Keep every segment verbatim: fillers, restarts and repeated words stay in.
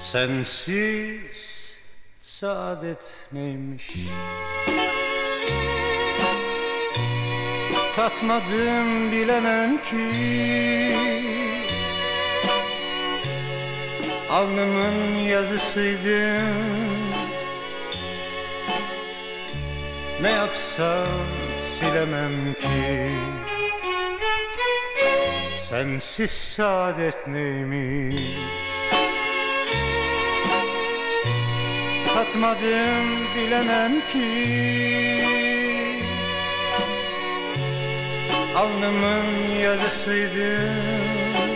Sensiz saadet neymiş? Tatmadım bilemem ki. Alnımın yazısıydın. Ne yapsam silemem ki. Sensiz saadet neymiş? Tatmadım bilemem ki. Alnımın yazısıydın.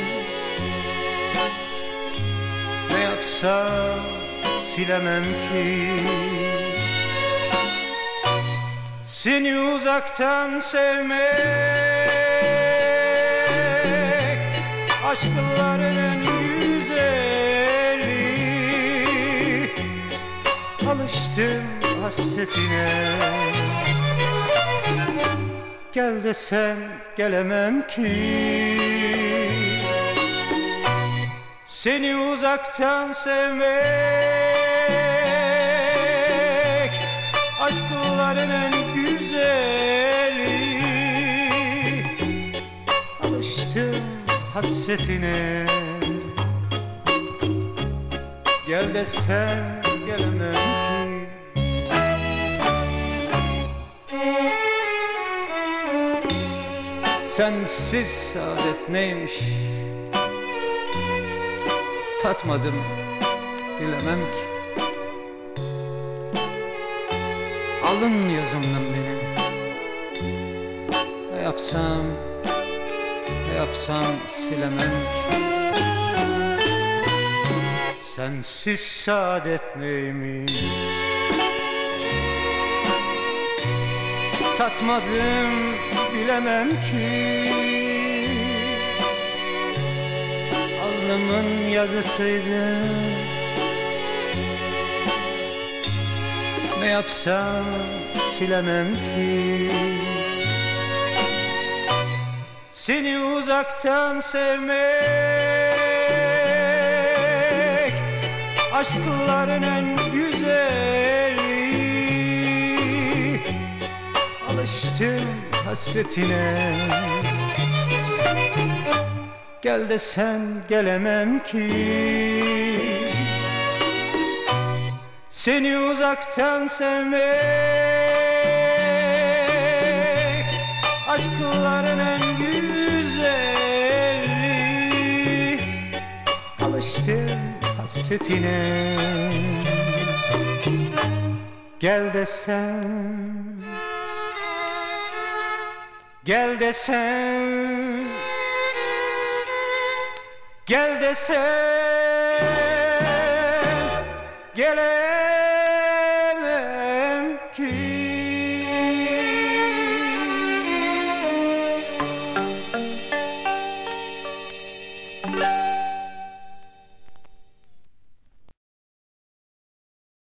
Ne yapsam silemem ki. Seni uzaktan sevmek aşkların en güzeli. Alıştım hasretine. Gel desen gelemem ki. Seni uzaktan sevmek aşkların en güzeli. Alıştım hasretine. Gel desen gelemem ki. Sensiz saadet neymiş? Tatmadım bilemem ki. Alın yazımdan benim. Ne yapsam, ne yapsam silemem ki. Sensiz saadet neymiş? Tatmadım bilemem ki. Alnımın yazısıydın. Ne yapsam silemem ki. Seni uzaktan sevmek aşkların en güzeli. Alıştım hasretine. Gel desen gelemem ki. Seni uzaktan sevmek aşkların en güzeli. Alıştım hasretine. Gel desen, gel desen, gel desen gelemem ki.